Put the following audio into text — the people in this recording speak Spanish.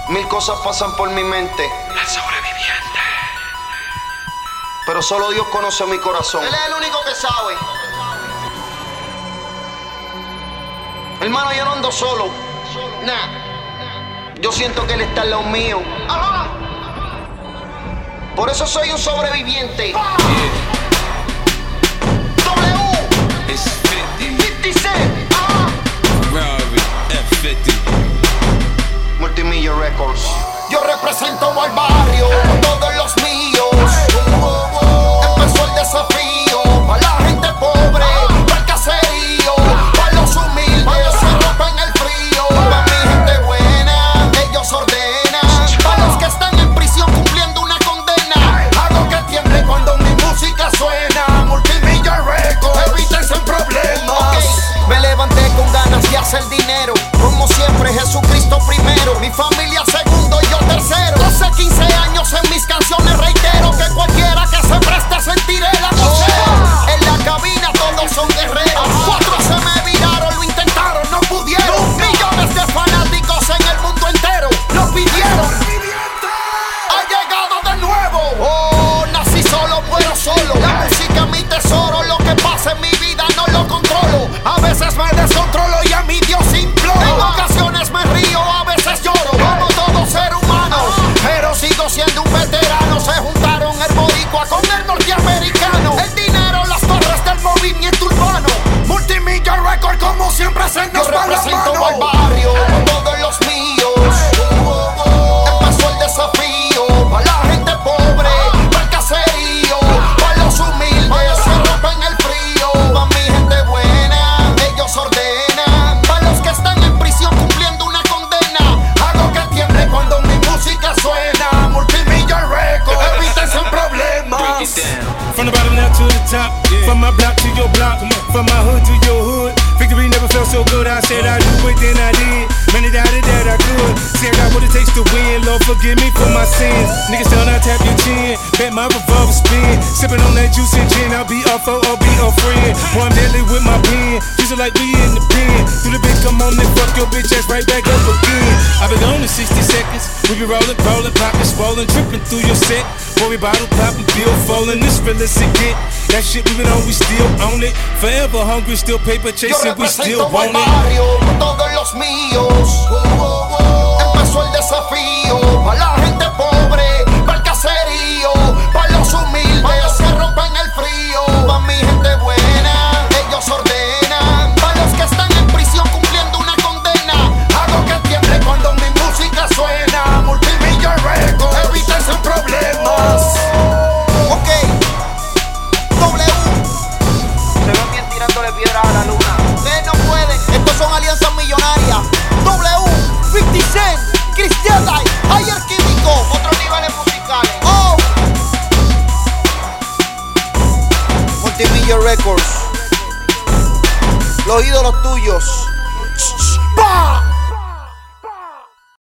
Mil cosas pasan por mi mente. El sobreviviente. Pero solo Dios conoce mi corazón. Él es el único que sabe. Hermano, yo no ando solo. Yo siento que Él está al lado mío. Ajá. Por eso soy un sobreviviente. It's 50. 50 Cent. Ferrari F50. Multimillia Records. Yo represento al barrio, todos los míos. Empezó el desafío, para la gente pobre, para el caserío, para los humildes, se rompen el frío. Para mi gente buena, ellos ordenan. Para los que están en prisión cumpliendo una condena, hago que tiemble cuando mi música suena. Multimillia Records, evítense problemas. Okay. Me levanté con ganas de hacer dinero. Como siempre, Jesucristo primero. Mi familia segundo y yo tercero. 12, 15 años en mis canciones reitero que cualquiera que se preste sentiré la vocera. En la cabina todos son guerreros. 4 se me viraron, lo intentaron, no pudieron. Millones de fanáticos en el mundo entero lo pidieron. Ha llegado de nuevo. Oh, nací solo, muero solo. La música es mi tesoro, lo que pasa en mi vida no lo controlo. A veces me descontrolo y a mi Dios imploro. En ocasiones me río, a veces lloro, como todo ser humano. Pero sigo siendo un veterano. Se juntaron el boricua con el norteamericano. El dinero, las torres del movimiento urbano. Multimillia Record como siempre se nos va la Represento mano. al barrio, todos los míos. Empezó el desafío, para la gente pobre, para el caserío, para los humildes, se rompen el frío. Para mi gente buena, ellos ordenan. Para los que están en prisión cumpliendo una condena, hago que tiemble cuando mi música suena. Multimillia Record, evítense Break problemas. it down. From the bottom now to the top, from my block to your block, from my hood to your hood. Victory never felt so good. I said I'd do it, then I did. Many doubted that I could. See, I got what it takes to win. Lord, forgive me for my sins. Niggas tell I tap your chin, bet my revolver spin. Sipping on that juice and gin. I'll be a foe or be a friend. One deadly with my pen, using like we in the pen. Do the bitch come on and fuck your bitch ass right back up again. I've been gone in 60 seconds. We be rolling, pockets swollen, tripping through your set. Boy, we bottle popping, bill falling. This real as it get. That shit we been on, we still own it. Forever hungry, still paper Yo chasing, we still represento al want it. barrio, todos los míos. Empezó el desafío, para la gente pobre, para el caserío, para los humildes, se rompen el frío. Para mi gente buena, ellos ordenan. Para los que están en prisión cumpliendo una condena, hago que tiemble cuando mi música suena. Multimillia Record, evítense problemas. Ok, W. Se ven bien tirándole piedras a la luna. Ustedes no pueden, estos son alianzas millonarias. W, 50 Cent, Cristian Light, Ayer Químico, otros niveles musicales. Oh, Multimillia Records, los ídolos tuyos.